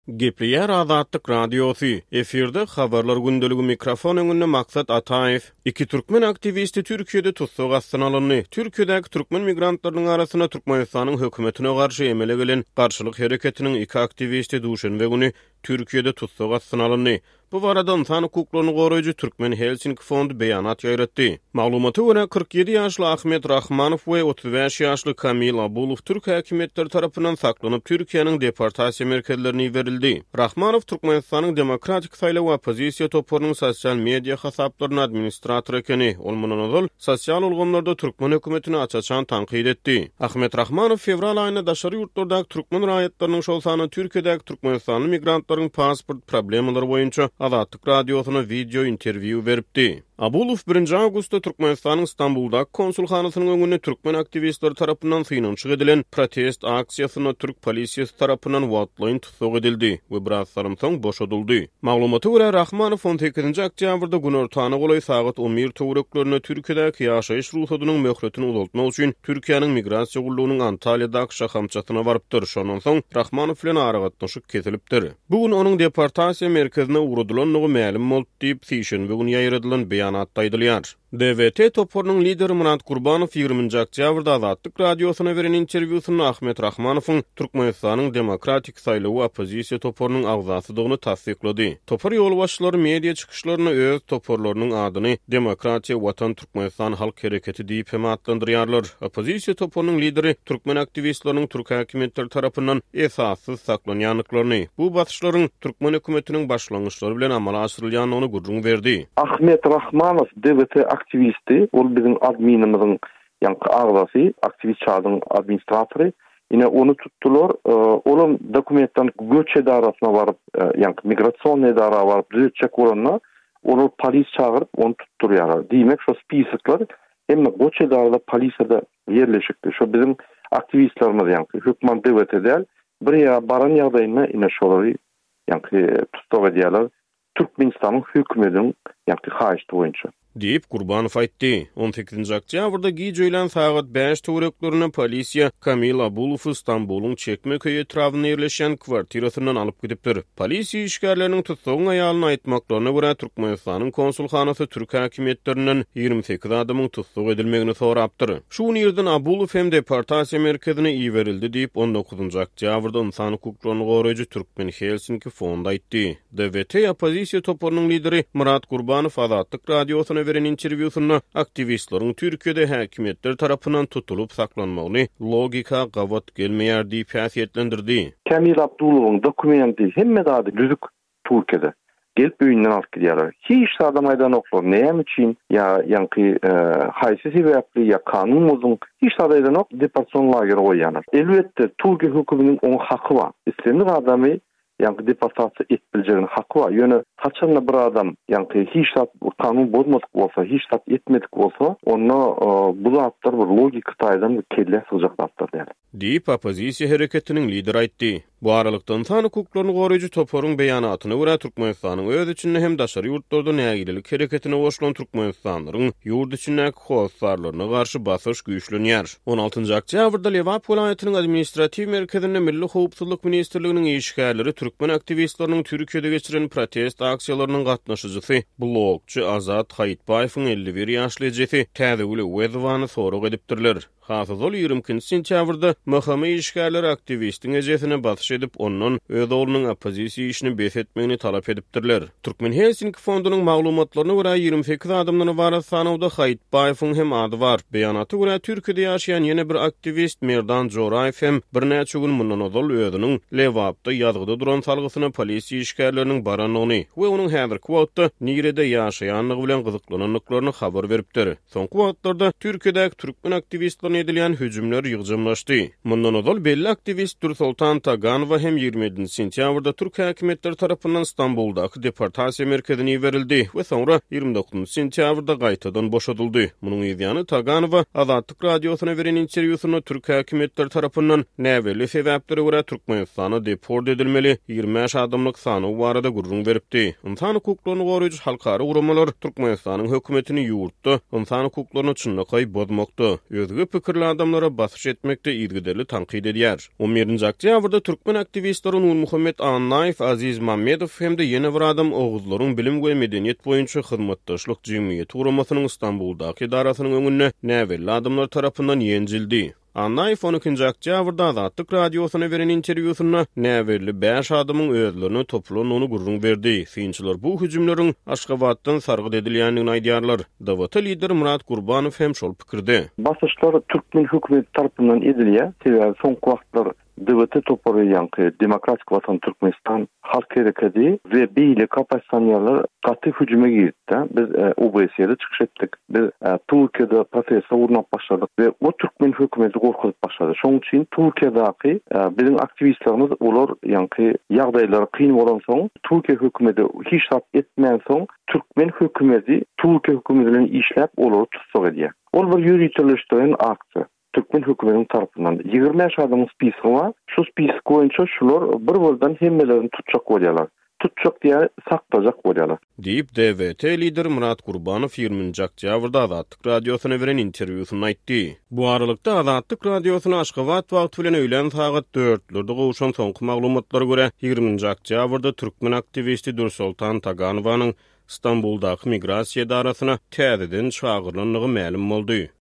Gepliýär Azatlyk Radiosu. Efirde habarlar gündeligi mikrofon öňünde Maksat Ataev. Iki türkmen aktivisti Türkiýede tutsuk astyn alyndy. Türkiýedäki türkmen migrantlarynyň arasyna Türkmenistanyň hökümetine garşy emele gelen garşylyk hereketiniň iki aktivisti duşanbe güni Türkiýede tutsuk astyn alyndy. Bu barada insan hukuklaryny goraýjy Türkmen Helsinki fondu beýanat ýaýratdy. Maglumaty görä 47 ýaşly Ahmet Rahmanow we 35 ýaşly Kamil Abulov Türk häkimetleri tarapyndan saklanyp Türkiýanyň deportasiýa merkezlerine berildi. Rahmanow Türkmenistanyň demokratik saýlaw opozisiýa toparynyň sosial media hasaplarynyň administrator ekeni, ol mundan sosial ulgamlarda Türkmen hökümetini açaçan tanqid etdi. Ahmet Rahmanow fevral aýynda daşary ýurtlardaky türkmen raýatlarynyň şol sany Türkiýedäki türkmenistanyň migrantlaryň pasport problemleri boýunça Azatlyk Radiosuna video interview beripdi. Abulov 1 awgustda Türkmenistanyň Istanbulda konsulxanasynyň öňünde türkmen aktivistleri tarapyndan synançyk edilen protest aksiýasyna türk polisiýasy tarapyndan wagtlaýyn tutsuk edildi we biraz sarymsaň boşadyldy. Maglumaty görä Rahmanow 18-nji oktýabrda gün ortany golaý saat 11 töwereklerine Türkiýedäki ýaşaýyş ruhudynyň möhretini uzaltmak üçin Türkiýanyň migrasiýa gullugynyň Antalyadaky şahamçatyna barypdyr. Şondan soň Rahmanow bilen aragatnaşyk kesilipdir. Bugün onuň deportasiýa merkezine urudylanlygy ma'lum boldy diýip Sişenbe günü ýaýradylan beýanatda aýdylýar. DVT toparynyň lideri Murat Gurbanow 20-nji oktýabrda Azatlyk Radiosuna beren interwýusynda Ahmet Rahmanowyň Türkmenistanyň demokratik saýlawy opozisiýa toparynyň agzasydygyny tasdiklady. Topar ýol başçylary media çykyşlaryna öz toparlarynyň adyny Demokratiýa Watan Türkmenistan Halk Hereketi diýip hem adlandyrýarlar. Opozisiýa toparynyň lideri türkmen aktivistlarynyň Türk häkimetleri tarapyndan esassız saklanýanlyklaryny, bu basyşlaryň türkmen hökümetiniň başlangyçlary bilen amala aşyrylýanyny gurrun berdi. Ahmet Rahmanow DVT aktivisti, ol bizim adminimizin yankı ağzası, aktivist çağdın administratoru. Yine onu tuttular. Olum dokumentten göç edarasına varıp, yankı migrasyon edara varıp, düzeltecek olanlar, onu polis çağırıp, onu tutturuyorlar. Demek şu spisaklar, hem göç edarada polisada yerleşikti. Şu bizim aktivistlerimiz yankı, hükman devlet edel, bir ya baran yağdayına yine şoları yankı tutsuk ediyorlar. Türkmenistan'ın hükümetinin yankı haýyşdy boýunça. Diýip Gurbanow aýtdy. 18-nji oktýabrda giýjelen saat 5 töwereklerine polisiýa Kamil Abulov Istanbulyň çekme köýü etrawyna ýerleşen kwartirasyndan alyp gidipdir. Polisiýa işgärleriniň tutsugyň aýalyny aýtmaklaryna görä Türkmenistanyň konsulxanasy Türk häkimetlerinden 28 adamyň tutsuk edilmegini sorapdyr. Şu ýerden Abulov hem deportasiýa merkezine iýerildi diýip 19-njy oktýabrda insan hukuklaryny goraýjy Türkmen Helsinki fondu aýtdy. DVT opozisiýa toparynyň lideri Murat Gurbanow Azatlyk Radiosuna beren interwýusynda aktivistlaryň Türkiýede häkimetler tarapyndan tutulup saklanmagyny logika gawat gelmeýär diýip häsiýetlendirdi. Kamil Abdulowyň dokumenti hemme dady düzük Türkiýede. Gelip öýünden alyp gidýärler. Hiç adam aýdan oklar. Näme üçin? Ya yankı haýsy sebäpli ya kanun bozun. Hiç aýdan ok deportasiýon lagery goýýanlar. Elbetde Türkiýe hökümetining oň haky bar. Islenir adamy yankı deportasiýa etdirilýän haky bar. Ýöne kaçanla bir adam yankı hiç kanun bozmadyk bolsa, hiç etmedik bolsa, onu bu zatlar bir logika taýdan kelle syjaklatdyr diýär. Diýip opozisiýa hereketiniň lideri aýtdy. Bu aralykda insan hukuklaryny goraýjy toparyň beýanatyna görä Türkmenistanyň öz içinde hem daşary ýurtlarda nägilelik hereketine goşulan türkmenistanlaryň ýurt içindäki howsarlaryna garşy basyş güýçlenýär. 16-njy oktýabrda Lewap welaýatynyň administrativ merkezinde Milli Howpsuzlyk ministrliginiň işgärleri türkmen aktivistlarynyň Türkiýede geçiren protest aksiýalarynyň gatnaşyjysy blogçy Azat Haýitbaýewiň 51 ýaşly ejesi Täzewli Wezwany sorag edipdirler. Hasazol 20 sentýabrda mahkama işgärleri aktivistiň ejesine basyş edip onuň öz oğlunyň opozisiýa işini besetmegini talap edipdirler. Türkmen Helsinki fondunyň maglumatlaryna görä 28 adamdan ibaret sanawda Haýitbaýewiň hem ady bar. Beýanaty görä Türkiýede ýaşaýan ýene bir aktivist Merdan Joraýew hem bir näçe gün mundan ozal özüniň Lewapda ýazgyda duran salgysyna polisiýa işgärleriniň baranyny we onuň häzirki wagtda Nirede ýaşaýanlygy bilen gyzyklananlyklaryny habar beripdir. Soňky wagtlarda Türkiýedäki türkmen aktivistlaryna edilen hüjümler ýygjymlaşdy. Mundan ozal belli aktivist Nursultan Taganow hem 27 sentýabrda Türk häkimetleri tarapyndan Istanbuldaky deportasiýa merkezine berildi we soňra 29 sentýabrda gaýtadan boşadyldy. Munyň ýa-ni Taganow Azatlyk Radiosuna beren interwýusynda Türk häkimetleri tarapyndan näweli sebäplere görä Türkmenistana deport edilmeli 25 adamlyk sany barada gurrun beripdi. İnsan hukuklaryny goraýjy halkara guramalar Türkmenistanyň hökümetini ýurtda insan hukuklaryny çynlaky bozmakda. Özgü pikirli adamlara basyş etmekde ýygyderli tanqid edýär. 11-nji oktýabrda türkmen aktivistleri Nurmuhammed Annaýew, Aziz Mammedow hemde ýene bir adam Oğuzlaryň bilim we medeniýet boýunça hyzmatdaşlyk jemgyýeti guramasynın Istanbuldaky idarasynyň öňünde näwelli adamlar tarapyndan ýenjildi. Annaýew 12-nji oktýabrda Azatlyk radiosyna beren interwýusynda näwelli 5 adamyň özlerini toplan onu gurrun berdi. Synçylar bu hüjümleriň Aşgabatdan sargyd edilýändigini aýdýarlar. DWT lideri Murat Gurbanow hem şol pikirde. Basyşlar türkmen hökümeti tarapyndan edilýär. Sebäbi soňky wagtlar DWT toparlayan Demokratik Vatan Türkmenistan Halk Hareketi ve beylik opozisýonlar gaty hüjüme girdi. Biz OBS'de çykyş etdik. Biz Türkiýede prosesler urnak başladyk ve o türkmen hökümeti gorkutup başlady. Şoň üçin Türkiýedäki biziň aktivistlerimiz olar ýa-ni ýagdaýlar kyn bolan soň Türkiýe hökümeti hiç sap etmän soň türkmen hökümeti Türkiýe hökümetinden işläp olary tutsak edýär. Ol bir ýürütülýän aksiýa. Türkmen hökümetinin tarafından 25 adamın spisi var. Şu spisi boyunca şular bir boldan hemmelerini tutacak bolýarlar. Tutacak diye saklayacak bolýarlar. Deyip DWT lideri Murat Gurbanow 20-nji oktýabrda Azatlyk radiosyna beren interwýusynda aýtdy. Bu aralykda Azatlyk radiosyna Aşgabat wagty bilen öýlen saat 4-lerde gowuşan soňky maglumatlara görä 20-nji oktýabrda türkmen aktivisti Dursultan Taganowanyň Istanbuldaky migrasiýa idarasyna täzeden çağırylanyny ma'lum boldy.